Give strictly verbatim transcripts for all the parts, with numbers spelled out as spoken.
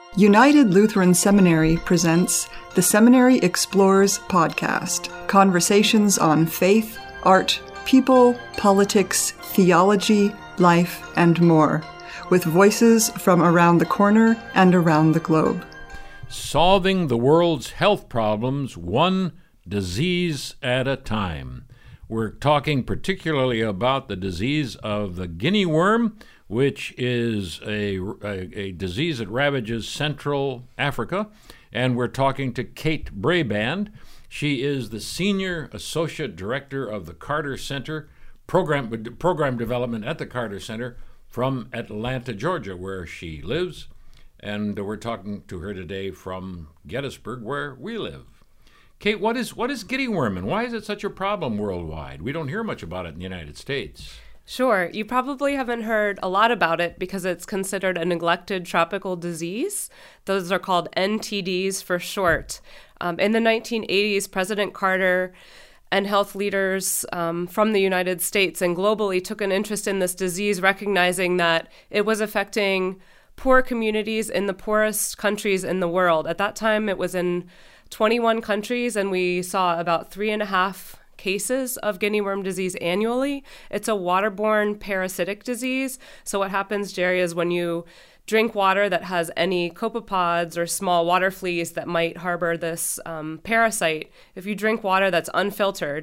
United Lutheran Seminary presents the Seminary Explores podcast, conversations on faith, art, people, politics, theology, life, and more, with voices from around the corner and around the globe. Solving the world's health problems one disease at a time. We're talking particularly about the disease of the guinea worm, which is a, a, a disease that ravages Central Africa. And we're talking to Kate Braband. She is the Senior Associate Director of the Carter Center, Program, Program Development at the Carter Center from Atlanta, Georgia, where she lives. And we're talking to her today from Gettysburg, where we live. Kate, what is what is guinea worm, and why is it such a problem worldwide? We don't hear much about it in the United States. Sure. You probably haven't heard a lot about it because it's considered a neglected tropical disease. Those are called N T Ds for short. Um, in the nineteen eighties, President Carter and health leaders um, from the United States and globally took an interest in this disease, recognizing that it was affecting poor communities in the poorest countries in the world. At that time, it was in twenty-one countries, and we saw about three and a half cases of guinea worm disease annually. It's a waterborne parasitic disease. So what happens, Jerry, is when you drink water that has any copepods or small water fleas that might harbor this um, parasite, if you drink water that's unfiltered,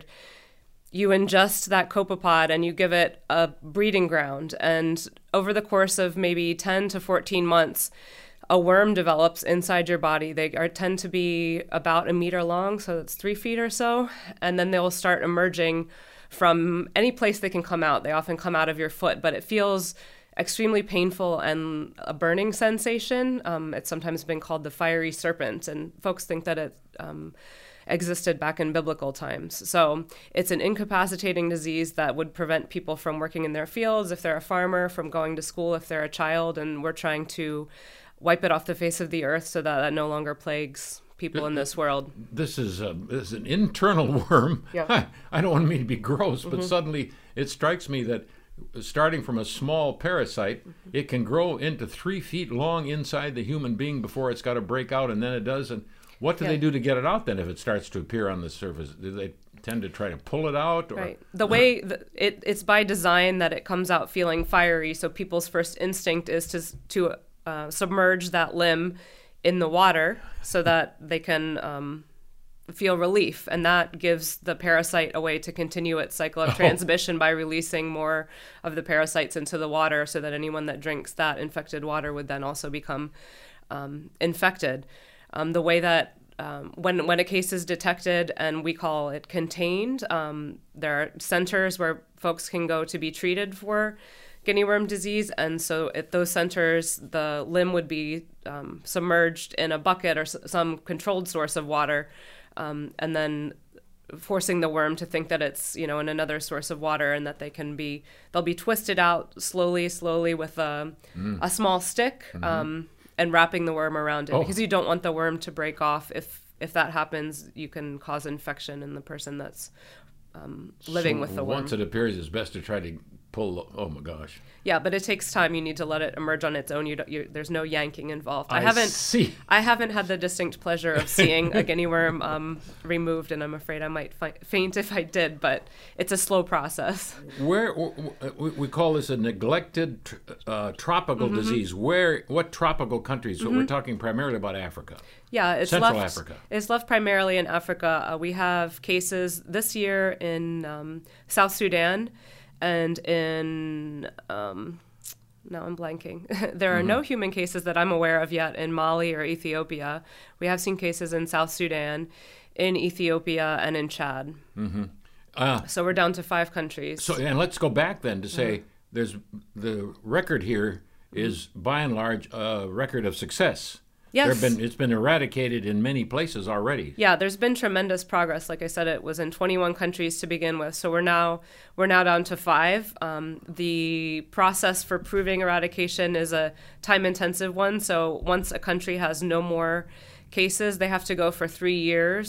you ingest that copepod and you give it a breeding ground. And over the course of maybe ten to fourteen months, a worm develops inside your body. They are tend to be about a meter long, so that's three feet or so. And then they'll start emerging from any place they can come out. They often come out of your foot, but it feels extremely painful and a burning sensation. Um, it's sometimes been called the fiery serpent, and folks think that it um, existed back in biblical times. So it's an incapacitating disease that would prevent people from working in their fields if they're a farmer, from going to school if they're a child, and we're trying to wipe it off the face of the earth so that it no longer plagues people in this world. This is, a, this is an internal worm. Yeah. I, I don't want to mean to be gross, but Mm-hmm. suddenly it strikes me that starting from a small parasite, mm-hmm. it can grow into three feet long inside the human being before it's got to break out, and then it does. And what do yeah. they do to get it out then if it starts to appear on the surface? Do they tend to try to pull it out? Or? Right. The way the, it, it's by design that it comes out feeling fiery, so people's first instinct is to to Uh, submerge that limb in the water so that they can um, feel relief. And that gives the parasite a way to continue its cycle of transmission oh. by releasing more of the parasites into the water, so that anyone that drinks that infected water would then also become um, infected. Um, the way that um, when, when a case is detected, and we call it contained, um, there are centers where folks can go to be treated for guinea worm disease, and so at those centers, the limb would be um, submerged in a bucket or s- some controlled source of water, um, and then forcing the worm to think that it's, you know, in another source of water, and that they can be, they'll be twisted out slowly, slowly with a, mm. a small stick, mm-hmm. um, and wrapping the worm around it, oh. because you don't want the worm to break off. If if that happens, you can cause infection in the person that's um, living so with the worm. Once it appears, it's best to try to pull. Oh my gosh. Yeah, but it takes time. You need to let it emerge on its own. You, don't, you there's no yanking involved. I, I haven't see. I haven't had the distinct pleasure of seeing a guinea worm um, removed, and I'm afraid I might fi- faint if I did. But it's a slow process. Where we, we call this a neglected uh, tropical mm-hmm. disease. Where what tropical countries? Mm-hmm. So we're talking primarily about Africa. Yeah, it's Central left, Africa. It's left primarily in Africa. Uh, we have cases this year in um, South Sudan. And in, um, now I'm blanking. there are mm-hmm. no human cases that I'm aware of yet in Mali or Ethiopia. We have seen cases in South Sudan, in Ethiopia, and in Chad. Mm-hmm. Uh, so we're down to five countries. So, and let's go back then to say mm-hmm. there's the record here is by and large a record of success. Yes. There have been, it's been eradicated in many places already. Yeah, there's been tremendous progress. Like I said, it was in twenty-one countries to begin with. So we're now we're now down to five. Um, the process for proving eradication is a time-intensive one. So once a country has no more cases, they have to go for three years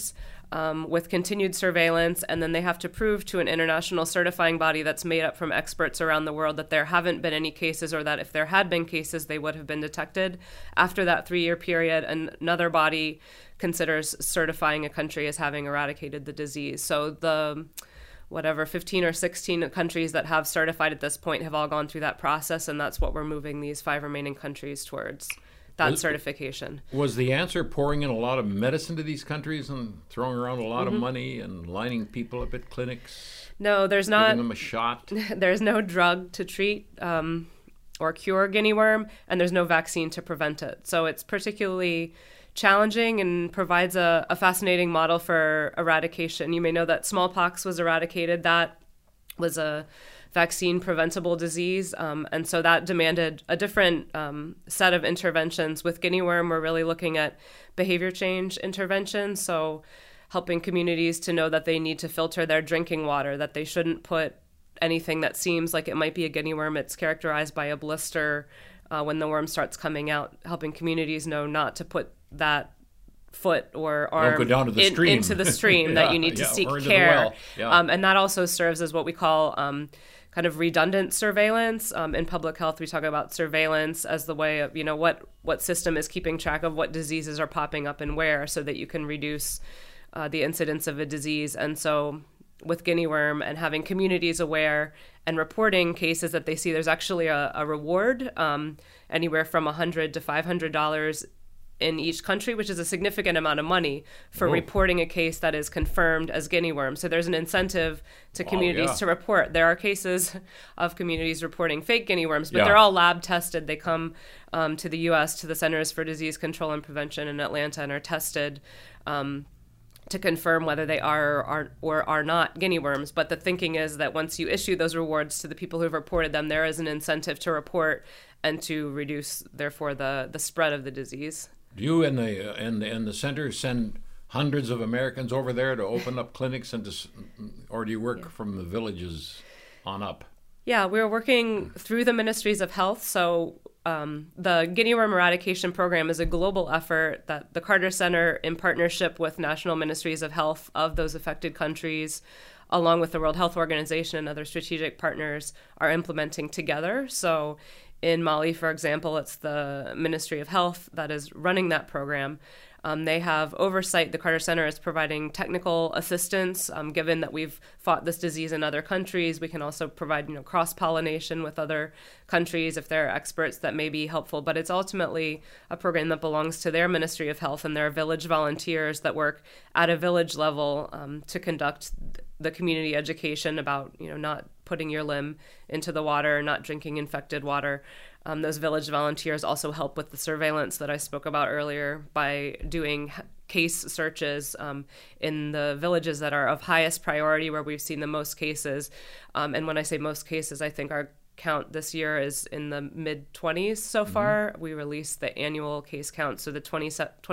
um, with continued surveillance, and then they have to prove to an international certifying body that's made up from experts around the world that there haven't been any cases, or that if there had been cases, they would have been detected. After that three-year period, another body considers certifying a country as having eradicated the disease. So the whatever fifteen or sixteen countries that have certified at this point have all gone through that process, and that's what we're moving these five remaining countries towards, that was, certification. Was the answer pouring in a lot of medicine to these countries and throwing around a lot mm-hmm. of money and lining people up at clinics? No, there's not. Giving them a shot? There's no drug to treat um, or cure guinea worm, and there's no vaccine to prevent it. So it's particularly challenging and provides a, a fascinating model for eradication. You may know that smallpox was eradicated. That was a vaccine preventable disease. Um, and so that demanded a different um, set of interventions. With guinea worm, we're really looking at behavior change interventions. So helping communities to know that they need to filter their drinking water, that they shouldn't put anything that seems like it might be a guinea worm. It's characterized by a blister uh, when the worm starts coming out, helping communities know not to put that foot or arm go down to the in, stream. into the stream, yeah, that you need to yeah, seek or care. Well. Yeah. Um, and that also serves as what we call um, kind of redundant surveillance. Um, in public health, we talk about surveillance as the way of, you know, what, what system is keeping track of what diseases are popping up and where, so that you can reduce uh, the incidence of a disease. And so with guinea worm, and having communities aware and reporting cases that they see, there's actually a, a reward um, anywhere from one hundred dollars to five hundred dollars in each country, which is a significant amount of money for Whoa. reporting a case that is confirmed as guinea worm. So there's an incentive to Wow, communities yeah. to report. There are cases of communities reporting fake guinea worms, but Yeah. they're all lab tested. They come um, to the U S, to the Centers for Disease Control and Prevention in Atlanta, and are tested um, to confirm whether they are or, are or are not guinea worms. But the thinking is that once you issue those rewards to the people who've reported them, there is an incentive to report and to reduce, therefore, the, the spread of the disease. Do you and the and and the center send hundreds of Americans over there to open up clinics, and to, or do you work yeah. from the villages on up? Yeah, we're working through the Ministries of Health. So um, the guinea worm eradication program is a global effort that the Carter Center, in partnership with national ministries of health of those affected countries, along with the World Health Organization and other strategic partners, are implementing together. So in Mali, for example, it's the Ministry of Health that is running that program. Um, they have oversight. The Carter Center is providing technical assistance. Um, given that we've fought this disease in other countries, we can also provide, you know, cross-pollination with other countries if there are experts that may be helpful. But it's ultimately a program that belongs to their Ministry of Health, and there are village volunteers that work at a village level um, to conduct the community education about, you know, not putting your limb into the water, not drinking infected water. Um, those village volunteers also help with the surveillance that I spoke about earlier by doing case searches um, in the villages that are of highest priority, where we've seen the most cases. Um, and when I say most cases, I think our count this year is in the mid twenties so mm-hmm. far. We released the annual case count, so the twenty,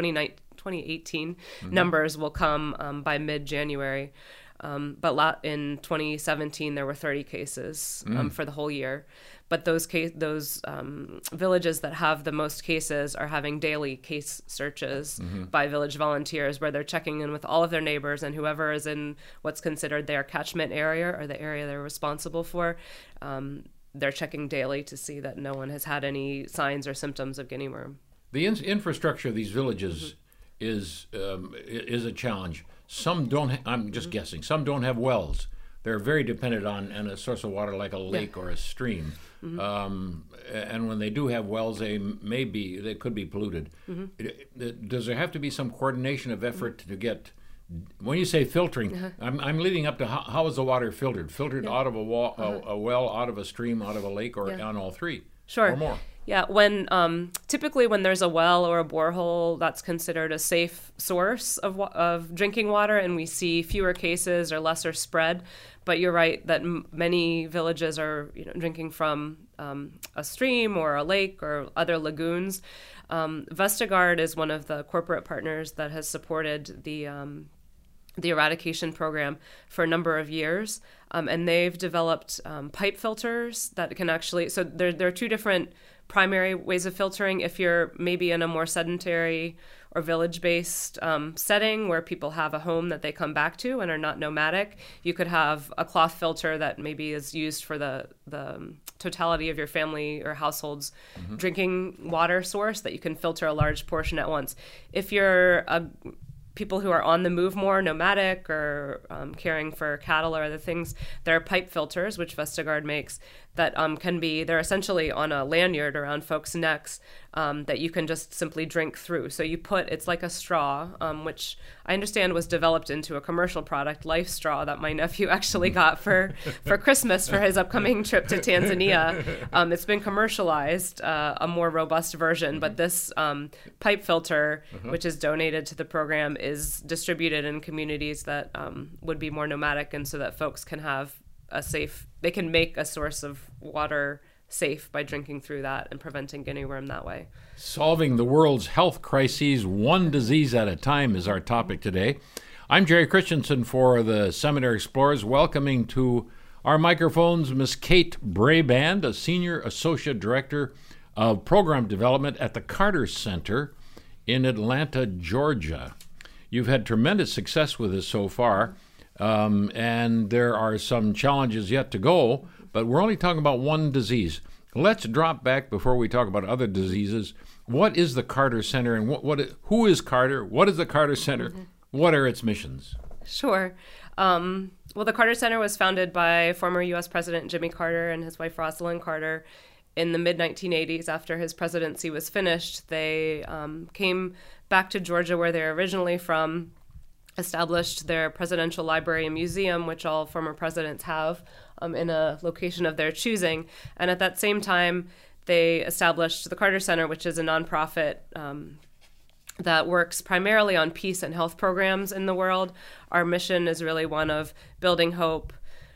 twenty eighteen mm-hmm. numbers will come um, by mid-January. Um, but in twenty seventeen, there were thirty cases um, mm. for the whole year. But those case, those um, villages that have the most cases are having daily case searches mm-hmm. by village volunteers, where they're checking in with all of their neighbors and whoever is in what's considered their catchment area, or the area they're responsible for. Um, they're checking daily to see that no one has had any signs or symptoms of guinea worm. The in- infrastructure of these villages mm-hmm. is um, is a challenge. Some don't, ha- I'm just mm-hmm. guessing, some don't have wells. They're very dependent on, on a source of water like a lake yeah. or a stream. Mm-hmm. Um, and when they do have wells, they may be, they could be polluted. Mm-hmm. It, it, does there have to be some coordination of effort mm-hmm. to get, when you say filtering, uh-huh. I'm, I'm leading up to how, how is the water filtered? Filtered yeah. out of a, wa- uh-huh. a, a well, out of a stream, out of a lake, or yeah. on all three? Sure. Or more? Yeah, when um, typically when there's a well or a borehole, that's considered a safe source of of drinking water, and we see fewer cases or lesser spread. But you're right that m- many villages are, you know, drinking from um, a stream or a lake or other lagoons. Um, Vestagard is one of the corporate partners that has supported the um, the eradication program for a number of years. Um, and they've developed um, pipe filters that can actually, so there, there are two different primary ways of filtering. If you're maybe in a more sedentary or village-based um, setting where people have a home that they come back to and are not nomadic, you could have a cloth filter that maybe is used for the, the totality of your family or household's mm-hmm. drinking water source that you can filter a large portion at once. If you're a people who are on the move more, nomadic or um, caring for cattle or other things, there are pipe filters, which Vestagard makes, that um, can be, they're essentially on a lanyard around folks' necks um, that you can just simply drink through. So you put, it's like a straw, um, which I understand was developed into a commercial product, Life Straw, that my nephew actually got for, for Christmas for his upcoming trip to Tanzania. Um, it's been commercialized, uh, a more robust version, but this um, pipe filter, uh-huh. which is donated to the program, is distributed in communities that um, would be more nomadic, and so that folks can have a safe, they can make a source of water safe by drinking through that and preventing guinea worm that way. Solving the world's health crises one disease at a time is our topic today. I'm Jerry Christensen for the Seminary Explorers, welcoming to our microphones Miss Kate Braband, a Senior Associate Director of Program Development at the Carter Center in Atlanta, Georgia. You've had tremendous success with this so far, um, and there are some challenges yet to go, but we're only talking about one disease. Let's drop back before we talk about other diseases. What is the Carter Center, and what, what who is Carter? What is the Carter Center? Mm-hmm. What are its missions? Sure. Um, well, the Carter Center was founded by former U S President Jimmy Carter and his wife Rosalind Carter in the mid nineteen eighties. After his presidency was finished, they um, came back to Georgia, where they're originally from, established their presidential library and museum, which all former presidents have, um, in a location of their choosing. And at that same time, they established the Carter Center, which is a nonprofit um, that works primarily on peace and health programs in the world. Our mission is really one of building hope,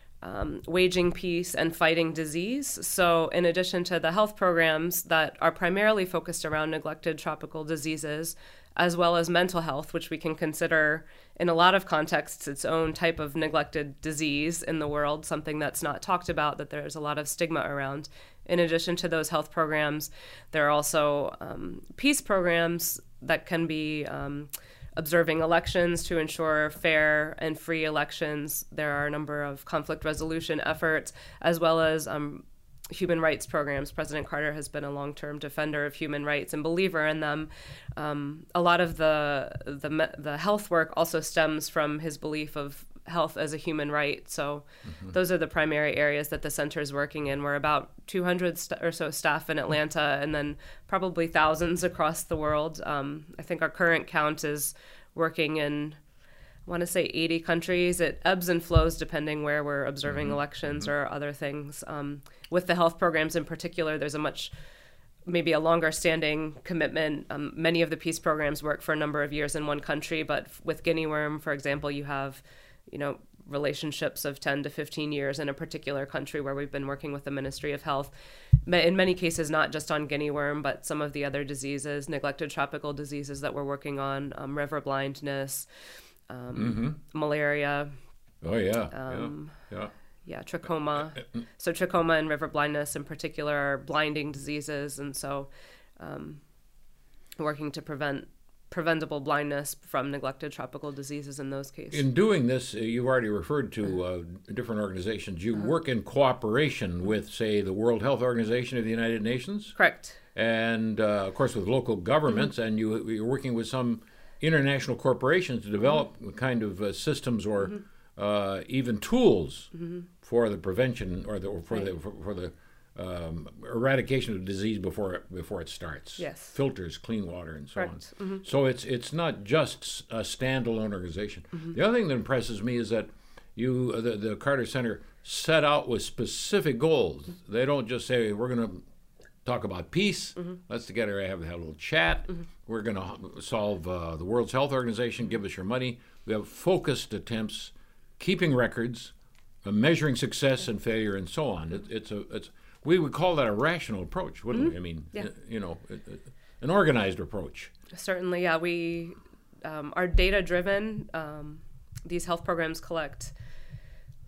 Um, waging peace, and fighting disease. So in addition to the health programs that are primarily focused around neglected tropical diseases, as well as mental health, which we can consider in a lot of contexts its own type of neglected disease in the world, something that's not talked about, that there's a lot of stigma around. In addition to those health programs, there are also um, peace programs that can be um, observing elections to ensure fair and free elections. There are a number of conflict resolution efforts, as well as um, human rights programs. President Carter has been a long-term defender of human rights and believer in them. Um, a lot of the, the the health work also stems from his belief of health as a human right. So mm-hmm. those are the primary areas that the center is working in. We're about two hundred st- or so staff in Atlanta, and then probably thousands across the world. Um, I think our current count is working in, I want to say eighty countries. It ebbs and flows depending where we're observing mm-hmm. elections mm-hmm. or other things. Um, with the health programs in particular, there's a much, maybe a longer standing commitment. Um, many of the peace programs work for a number of years in one country, but with guinea worm, for example, you have, you know, relationships of ten to fifteen years in a particular country where we've been working with the Ministry of Health. In many cases, not just on guinea worm, but some of the other diseases, neglected tropical diseases that we're working on, um, river blindness, um, mm-hmm. malaria. Oh, yeah. Um, yeah. Yeah. Yeah, trachoma. So trachoma and river blindness in particular are blinding diseases. And so um, working to prevent preventable blindness from neglected tropical diseases in those cases. In doing this, uh, you've already referred to uh, different organizations. You uh-huh. work in cooperation with, say, the World Health Organization of the United Nations? Correct. And, uh, of course, with local governments, mm-hmm. and you, you're working with some international corporations to develop mm-hmm. kind of uh, systems or mm-hmm. uh, even tools mm-hmm. for the prevention or, the, or for, right. the, for, for the Um, eradication of disease before it, before it starts. Yes. Filters, clean water, and so Correct. on. Mm-hmm. So it's it's not just a standalone organization. Mm-hmm. The other thing that impresses me is that you, the, the Carter Center, set out with specific goals. Mm-hmm. They don't just say, we're going to talk about peace. Mm-hmm. Let's together have, have a little chat. Mm-hmm. We're going to solve uh, the World Health Organization. Give us your money. We have focused attempts, keeping records, uh, measuring success and failure, and so on. It, it's a it's We would call that a rational approach, wouldn't mm-hmm. we? I mean, yeah. you know, an organized approach. Certainly, yeah. We um, are data-driven. Um, these health programs collect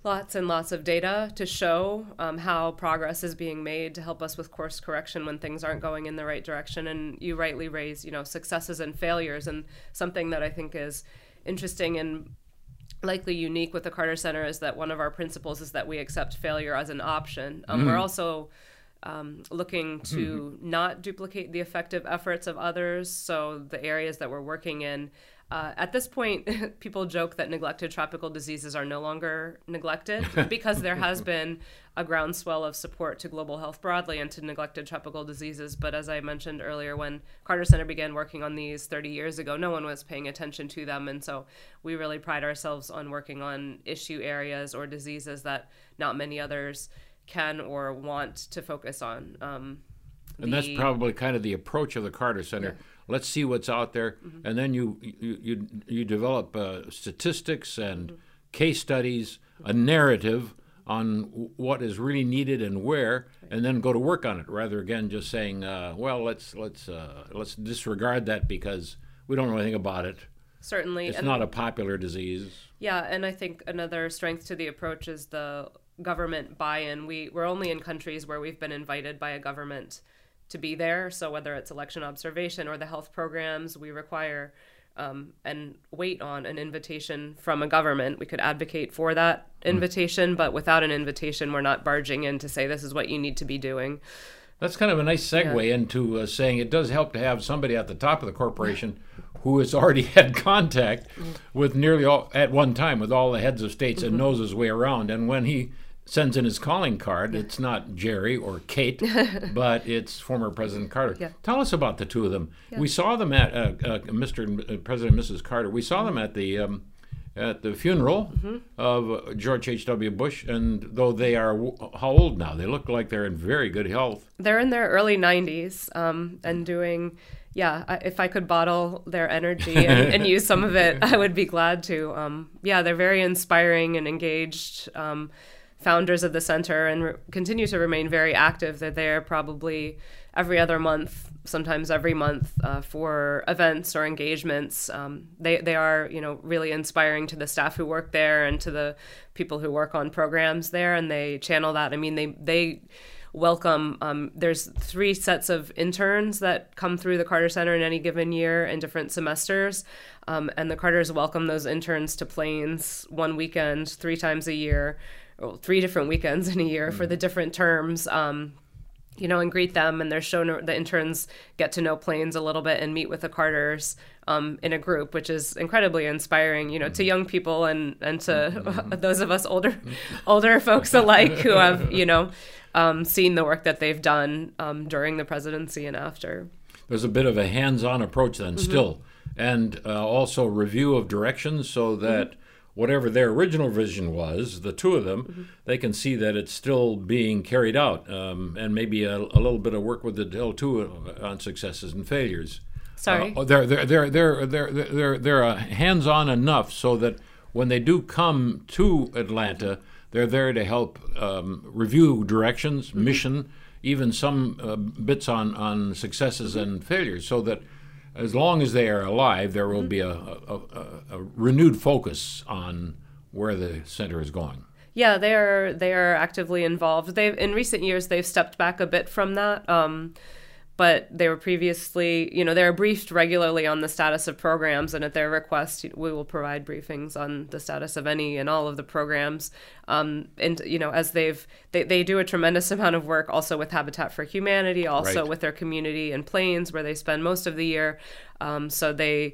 Lots and lots of data to show um, how progress is being made to help us with course correction when things aren't going in the right direction. And you rightly raise, you know, successes and failures. And something that I think is interesting and likely unique with the Carter Center is that one of our principles is that we accept failure as an option. Um, mm. We're also um, looking to mm. not duplicate the effective efforts of others. So the areas that we're working in, Uh, at this point, people joke that neglected tropical diseases are no longer neglected because there has been a groundswell of support to global health broadly and to neglected tropical diseases. But as I mentioned earlier, when Carter Center began working on these thirty years ago, no one was paying attention to them. And so we really pride ourselves on working on issue areas or diseases that not many others can or want to focus on. Um, and the, that's probably kind of the approach of the Carter Center. Yeah. Let's see what's out there, mm-hmm. and then you you you, you develop uh, statistics and mm-hmm. case studies, a narrative on what is really needed and where, right. and then go to work on it. Rather again, just saying, uh, well, let's let's uh, let's disregard that because we don't know anything about it. Certainly, it's and not a popular disease. Yeah, and I think another strength to the approach is the government buy-in. We we're only in countries where we've been invited by a government to be there. So whether it's election observation or the health programs, we require um, and wait on an invitation from a government. We could advocate for that invitation, mm. but without an invitation, we're not barging in to say this is what you need to be doing. That's kind of a nice segue yeah. into uh, saying it does help to have somebody at the top of the corporation who has already had contact with nearly all, at one time, with all the heads of states mm-hmm. and knows his way around. And when he sends in his calling card, it's not Jerry or Kate, but it's former President Carter. Yeah. Tell us about the two of them. Yeah. We saw them at uh, uh, Mister and, President and Missus Carter. We saw them at the um, at the funeral mm-hmm. of George H W. Bush, and though they are how old now? They look like they're in very good health. They're in their early nineties um, and doing. Yeah, if I could bottle their energy and, and use some of it, I would be glad to. Um, yeah, they're very inspiring and engaged. Um, founders of the center and re- continue to remain very active. They're there probably every other month, sometimes every month uh, for events or engagements. Um, they they are, you know, really inspiring to the staff who work there and to the people who work on programs there, and they channel that. I mean, they they welcome, um, there's three sets of interns that come through the Carter Center in any given year in different semesters. Um, and the Carters welcome those interns to Plains one weekend, three times a year, or three different weekends in a year mm-hmm. for the different terms, um, you know, and greet them. And they're shown, the interns get to know Plains a little bit and meet with the Carters um, in a group, which is incredibly inspiring, you know, mm-hmm. to young people and, and to mm-hmm. those of us older, older folks alike who have, you know, Um, seen the work that they've done um, during the presidency and after. There's a bit of a hands-on approach then mm-hmm. still, and uh, also review of directions so that mm-hmm. whatever their original vision was, the two of them, mm-hmm. they can see that it's still being carried out, um, and maybe a, a little bit of work with the L two on successes and failures. Sorry? Uh, they're, they're, they're, they're, they're, they're, they're uh, hands-on enough so that when they do come to Atlanta, they're there to help um, review directions, mm-hmm. mission, even some uh, bits on, on successes mm-hmm. and failures, so that as long as they are alive, there will mm-hmm. be a, a, a, a renewed focus on where the center is going. Yeah, they are they are actively involved. They've in recent years they've stepped back a bit from that. Um, But they were previously, you know, they're briefed regularly on the status of programs, and at their request, we will provide briefings on the status of any and all of the programs. Um, and, you know, as they've, they, they do a tremendous amount of work also with Habitat for Humanity, also right. with their community in Plains, where they spend most of the year. Um, so they,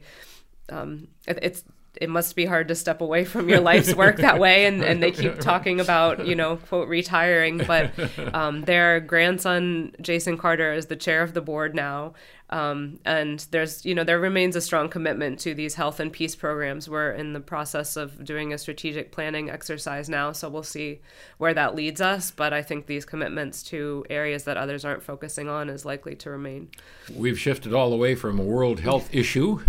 um, it, it's, it must be hard to step away from your life's work that way. And, and they keep talking about, you know, quote, retiring. But um, their grandson, Jason Carter, is the chair of the board now. Um, and there's, you know, there remains a strong commitment to these health and peace programs. We're in the process of doing a strategic planning exercise now, so we'll see where that leads us. But I think these commitments to areas that others aren't focusing on is likely to remain. We've shifted all the way from a world health issue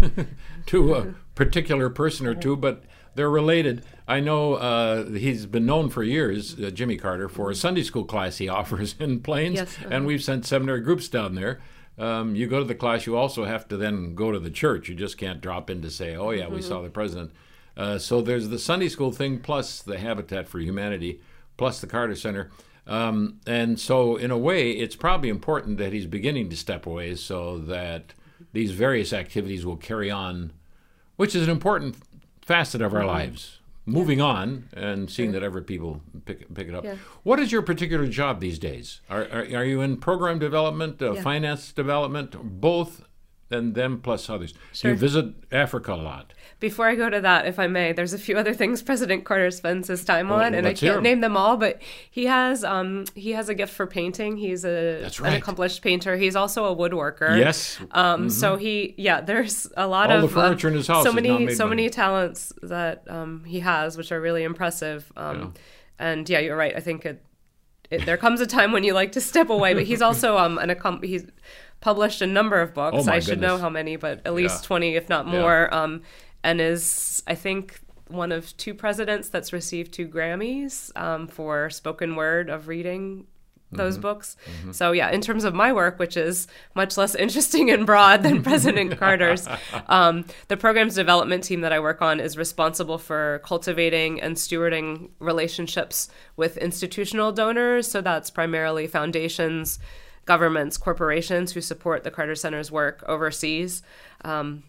to a particular person or two, but they're related. I know uh, he's been known for years, uh, Jimmy Carter, for a Sunday school class he offers in Plains, yes, uh-huh. and we've sent seminary groups down there. Um, you go to the class, you also have to then go to the church. You just can't drop in to say, oh, yeah, mm-hmm. we saw the president. Uh, so there's the Sunday school thing, plus the Habitat for Humanity, plus the Carter Center. Um, and so in a way, it's probably important that he's beginning to step away so that these various activities will carry on, which is an important facet of our mm-hmm. lives. Moving yeah. on and seeing that other people pick, pick it up. Yeah. What is your particular job these days? Are, are, are you in program development, uh, yeah. finance development, both, and them plus others? Sure. You visit Africa a lot. Before I go to that, if I may, there's a few other things President Carter spends his time well, on, and I can't hear. name them all, but he has um, he has a gift for painting. He's a That's right. an accomplished painter. He's also a woodworker. Yes. Um, mm-hmm. So he, yeah, there's a lot all of the furniture uh, in his house so is many not made so by many him. talents that um, he has, which are really impressive. Um, Yeah. And yeah, you're right. I think it, it there comes a time when you like to step away, but he's also um an accom- he's published a number of books. Oh my I should goodness. know how many, but at least Yeah. twenty, if not more. Yeah. Um, and is, I think, one of two presidents that's received two Grammys um, for spoken word of reading those mm-hmm. books. Mm-hmm. So yeah, in terms of my work, which is much less interesting and broad than President Carter's, um, the programs development team that I work on is responsible for cultivating and stewarding relationships with institutional donors. So that's primarily foundations, governments, corporations who support the Carter Center's work overseas. Um,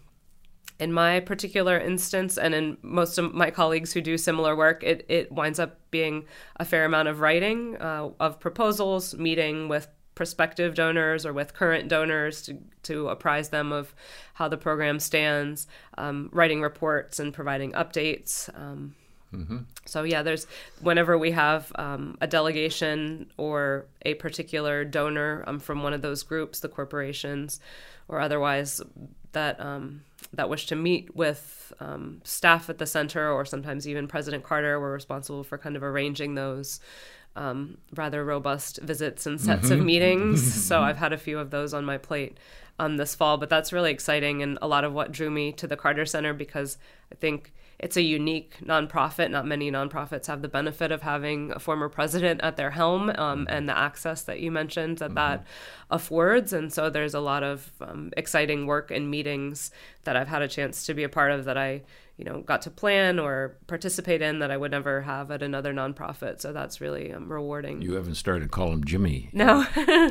In my particular instance, and in most of my colleagues who do similar work, it, it winds up being a fair amount of writing uh, of proposals, meeting with prospective donors or with current donors to, to apprise them of how the program stands, um, writing reports and providing updates. Um, mm-hmm. So yeah, there's whenever we have um, a delegation or a particular donor um, from one of those groups, the corporations or otherwise, that um, that wish to meet with um, staff at the center, or sometimes even President Carter. We're responsible for kind of arranging those um, rather robust visits and sets mm-hmm. of meetings. So I've had a few of those on my plate um, this fall, but that's really exciting and a lot of what drew me to the Carter Center, because I think it's a unique nonprofit. Not many nonprofits have the benefit of having a former president at their helm um, and the access that you mentioned that mm-hmm. that affords. And so there's a lot of um, exciting work and meetings that I've had a chance to be a part of that I, you know, got to plan or participate in that I would never have at another nonprofit. So that's really um, rewarding. You haven't started to call him Jimmy. No.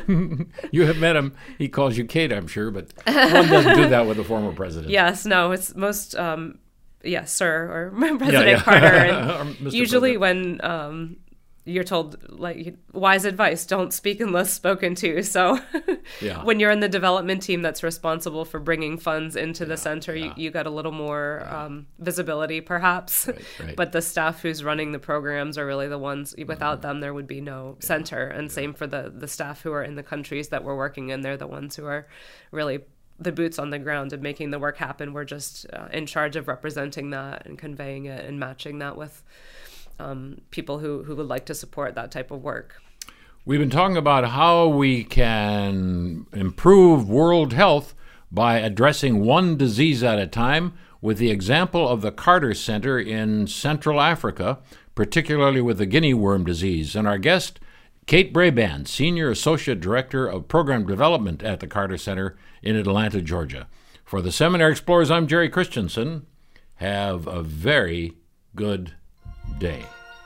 You have met him. He calls you Kate, I'm sure, but one doesn't do that with a former president. Yes, no, it's most... Um, Yes, sir, or President yeah, yeah. Carter. And usually President. when um, you're told, like, wise advice, don't speak unless spoken to. So yeah. when you're in the development team that's responsible for bringing funds into yeah, the center, yeah. you, you got a little more yeah. um, visibility, perhaps. Right, right. But the staff who's running the programs are really the ones, without mm-hmm. them, there would be no yeah. center. And yeah. same for the, the staff who are in the countries that we're working in. They're the ones who are really the boots on the ground and making the work happen. We're just uh, in charge of representing that and conveying it and matching that with um, people who, who would like to support that type of work. We've been talking about how we can improve world health by addressing one disease at a time, with the example of the Carter Center in Central Africa, particularly with the guinea worm disease. And our guest, Kate Braband, Senior Associate Director of Program Development at the Carter Center in Atlanta, Georgia. For the Seminary Explorers, I'm Jerry Christensen. Have a very good day.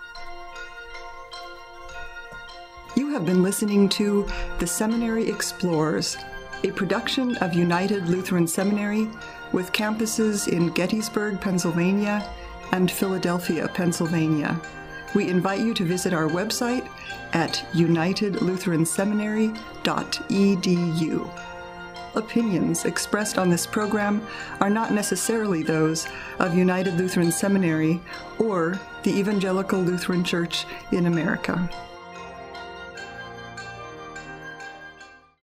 You have been listening to The Seminary Explorers, a production of United Lutheran Seminary with campuses in Gettysburg, Pennsylvania and Philadelphia, Pennsylvania. We invite you to visit our website at united lutheran seminary dot e d u. Opinions expressed on this program are not necessarily those of United Lutheran Seminary or the Evangelical Lutheran Church in America.